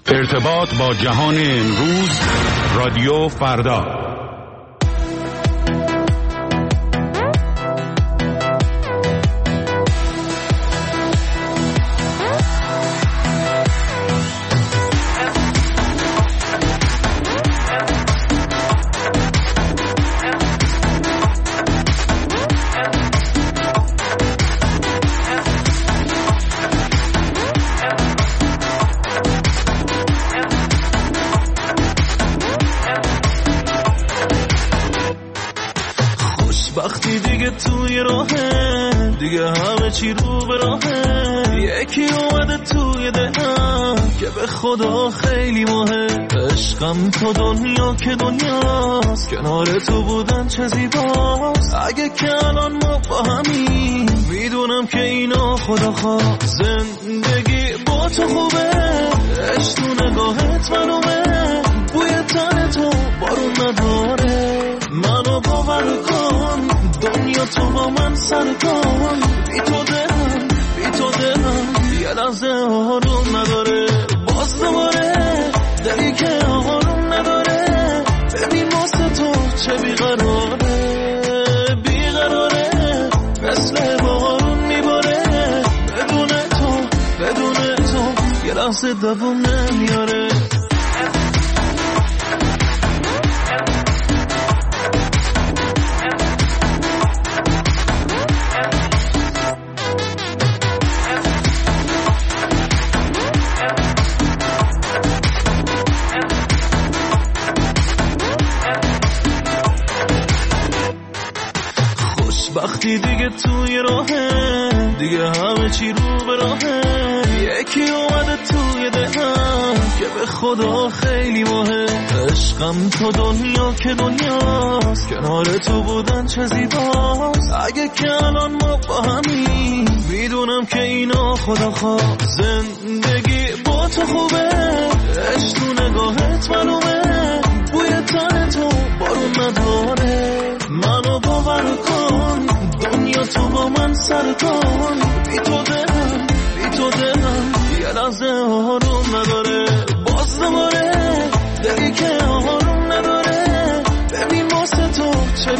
ارتباط با جهان امروز، رادیو فردا. وقتی دیگه توی راهه، دیگه همه چی رو به راهه. یکی اومده توی دلم که به خدا خیلی مهم. عشقم تو دنیا که دنیاست، کنار تو بودن چه زیباست. اگه که الان ما با همین، میدونم که اینا خدا خواست. زندگی با تو خوبه، عشق تو نگاهت معلومه. بوی تن تو بارون نداره، منو باور کن دنیا تو با من سر کن. بی تو دلم یه لحظه آروم نداره. باز دوباره دلی که آروم نداره. ببین واسه تو چه بیقراره مثل بارون میباره. بدون تو یه لحظه دوام نمیاره. وقتی دیگه توی راهه، دیگه همه چی رو به راهه. یکی اومده توی دلم که به خدا خیلی مهم. عشقم تو دنیا که دنیاست، کنار تو بودن چه زیباست. اگه که الان ما با همین، میدونم که اینا خدا خواست. زندگی با تو خوبه، عشق تو نگاهت معلومه. بوی تن تو بارون نداره، منو باور کن دنیا تو با من سر کن. بی تو دلم یه لحظه آروم نداره. باز دوباره دلی که آروم نداره. ببین واسه تو چه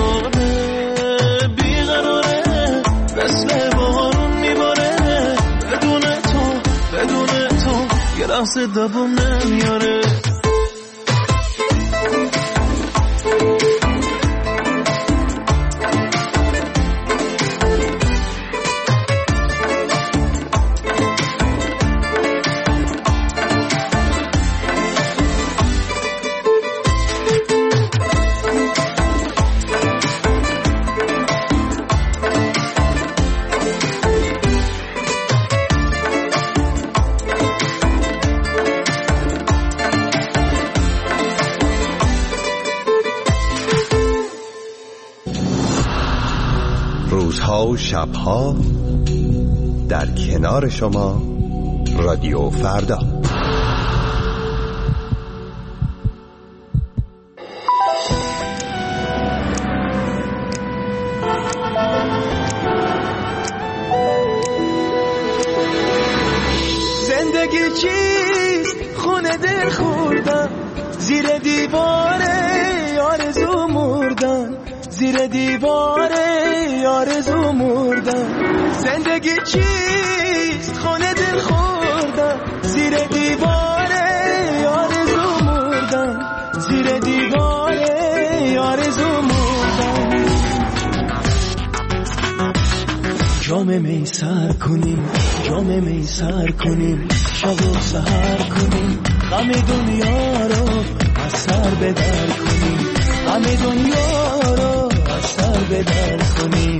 بیقراره مثل بارون میباره. بدون تو یه لحظه دوام نمیاره. روزها و شبها در کنار شما، رادیو فردا. زندگی چیست؟ خونه دل خوردن، زیر دیواره آرزو مردن. زیر دیواره آرزو مردن. زندگی چیست؟ خونه دل خوردن، زیر دیواره آرزو مردن. زیر دیواره آرزو مردن. جام می سر کنیم، جام می سر کنیم. شب و سحر کنیم، غم دنیا رو از سر بدر کنیم. غم دنیا رو از سر بدر کنیم.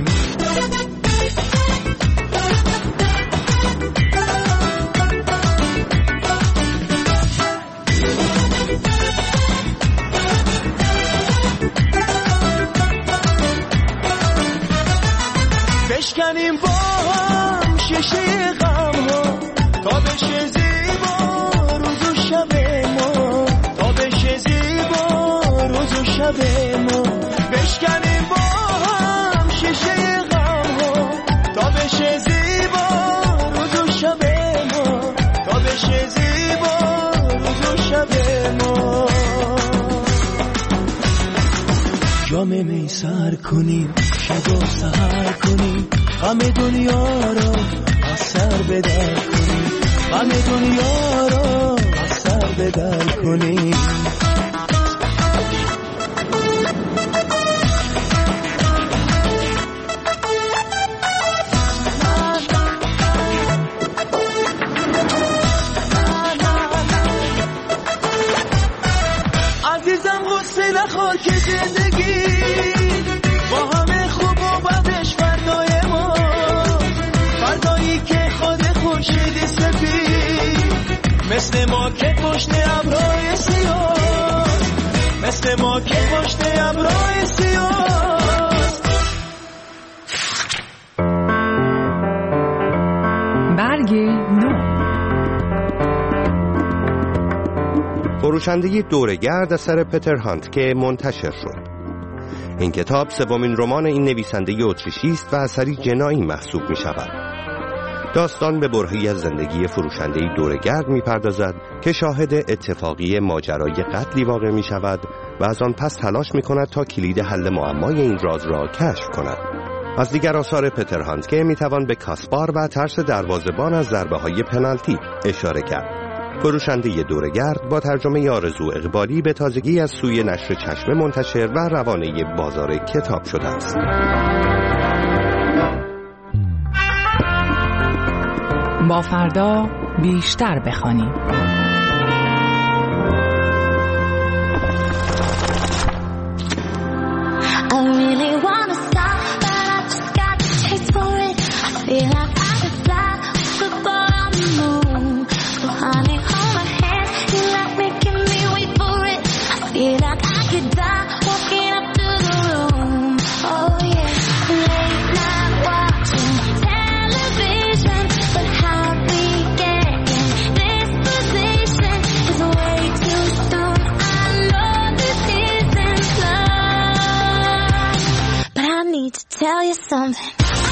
بشکنیم با هم شیشه غم ها، تا بشه زیبا روز و شب ما. تا بشه زیبا روز و شب ما. بشکنیم با هم شیشه غم ها، تا بشه زیبا روز و شب ما. تا بشه زیبا جام می سر کنیم، شب و سحر کنیم، غم دنیا رو از سر بدر کنیم، غم دنیا رو از سر بدر کنیم. عزیزم غصه نخور که زندگی با همه خوب و بدش فردای ما، فردایی که خود خورشید سفید مثل ما که پشت ابرهای سیاه، مثل ما که پشت ابرهای سیاه. برگ نو. فروشنده دوره‌گرد اثر پتر هانت که منتشر شد. این کتاب سومین رمان این نویسنده اتریشی است و اثری جنایی محسوب می شود. داستان به برهه‌ای از زندگی فروشنده دوره‌گرد می پردازد که شاهد اتفاقی ماجرای قتلی واقع می شود و از آن پس تلاش می کند تا کلید حل معمای این راز را کشف کند. از دیگر آثار پتر هانت که می توان به کاسپار و ترس دروازه‌بان از ضربه‌های پنالتی اشاره کرد. فروشنده دوره‌گرد با ترجمه آرزو اقبالی به تازگی از سوی نشر چشمه منتشر و روانه بازار کتاب شده است. با فردا بیشتر بخوانیم. Tell you something.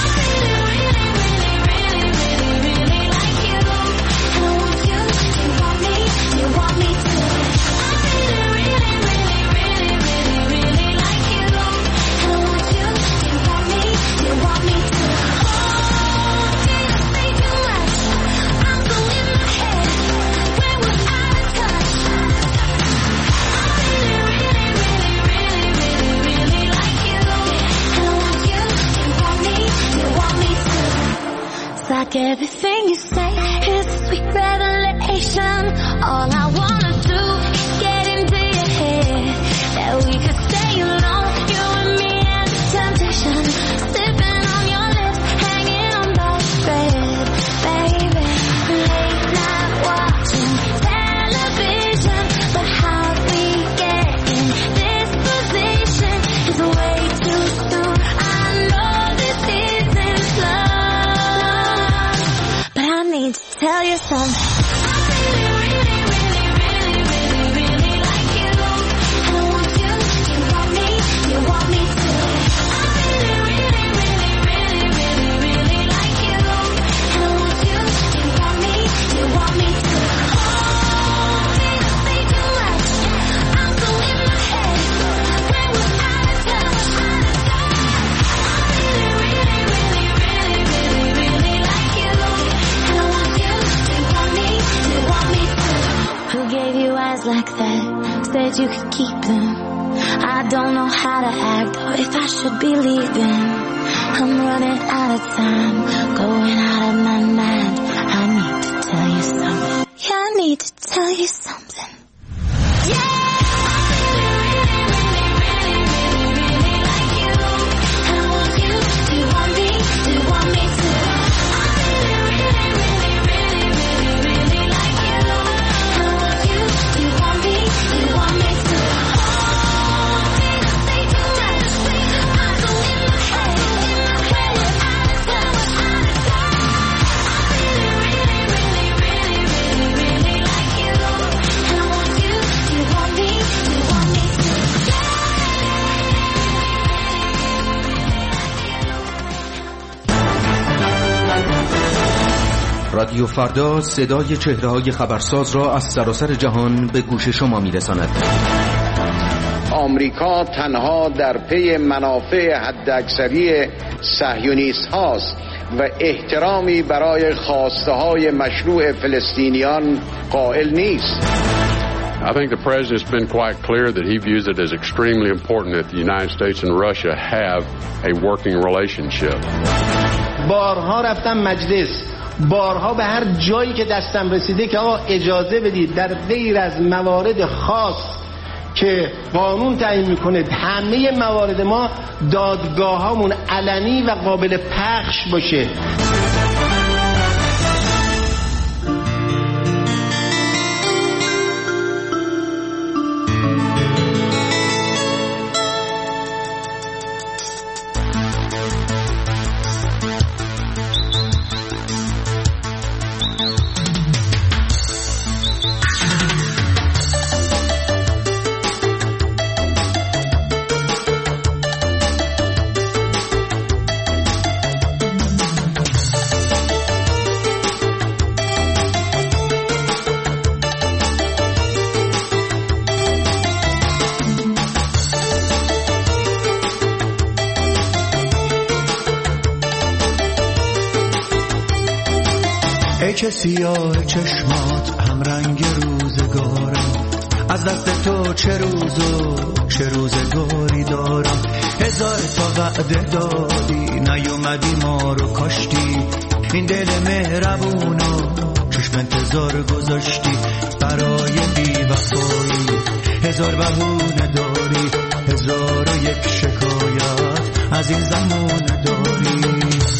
Like everything you say is a sweet revelation. All I wanna do is get into your head, that we could stay alone, you and me and the temptation, sipping on your lips, hanging on by a thread, baby. Late night watching television, but how we get in this position is way too soon. I know this isn't love. Tell you something. Like that, said you could keep them. I don't know how to act or if I should be leaving. I'm running out of time, going out of my mind. I need to tell you something. Yeah, I need to tell you something. Yeah. رادیو فردا صدای چهره‌های خبرساز را از سراسر جهان به گوش شما می‌رساند. آمریکا تنها در پی منافع حداکثری صهیونیست هاست و احترامی برای خواسته های مشروع فلسطینیان قائل نیست. I think the president's been quite clear that he views it as extremely important that the United States and Russia have a working relationship. بارها رفتم مجلس، بارها به هر جایی که دستم رسیده که آقا اجازه بدید در غیر از موارد خاص که قانون تعیین میکنه همه موارد ما دادگاهامون علنی و قابل پخش باشه. چه سیاه چشمات هم رنگ روزگارم، از دست تو چه روزگاری دارم. هزار تا وعده دادی نیومدی ما رو کاشتی، این دل مهربونو چشم انتظار گذاشتی برای بی‌وفایی. هزار بهونه داری، هزار و یک شکایت از این زمونه داری.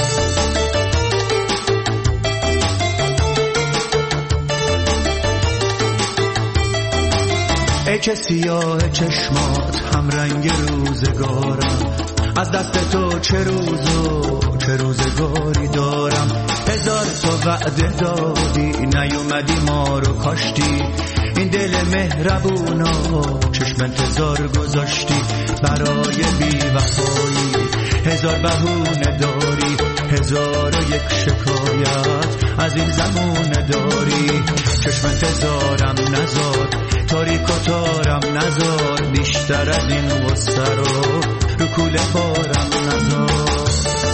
ای چه سیاه چشمات هم رنگ روزگارم، از دست تو چه روزگاری دارم. هزار تا وعده دادی نیومدی ما رو کاشتی، این دل مهربونا چشم انتظار گذاشتی برای بی‌وفایی. هزار بهونه داری، هزار و یک شکایت از این زمونه داری. چشم انتظارم نزار، تاریک و تارم نزار، بیشتر از این غصه رو کوله بارم نزار.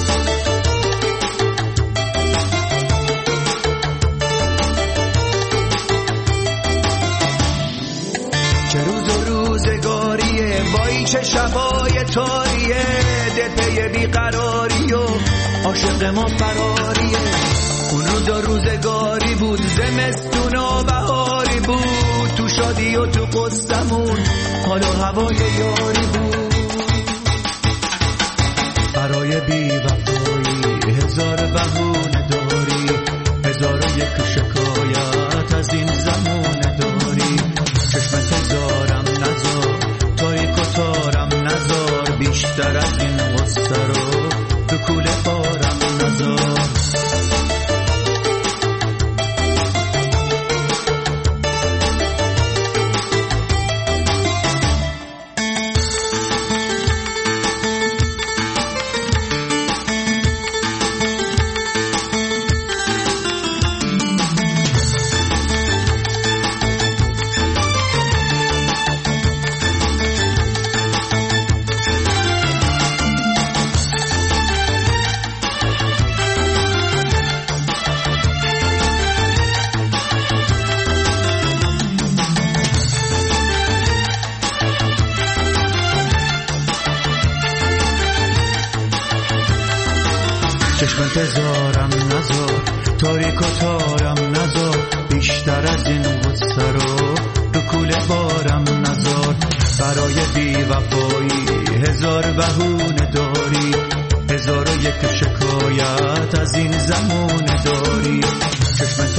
چه روز و روزگاریه وای چه شبای تاریه، دل پی بیقراری و عاشق ما فراریه. اون روز و روزگاری بود، زمستون و بهاری بود، تو شادی و تو قصمون حال و هوای یاری بود. برای بی‌وفایی هزار بهونه داری، هزار و یک شکایت از این زمونه داری. چشم انتظارم نزار، تاریک و تارم نزار، بیشتر از این غصه رو تو کوله بارم نزار. چشم انتظارم نزار، تاریک و تارم نزار، بیشتر از این غصه رو کوله بارم نزار. برای بی‌وفایی هزار بهونه داری، هزار و یک شکایت از این زمونه داری. چشم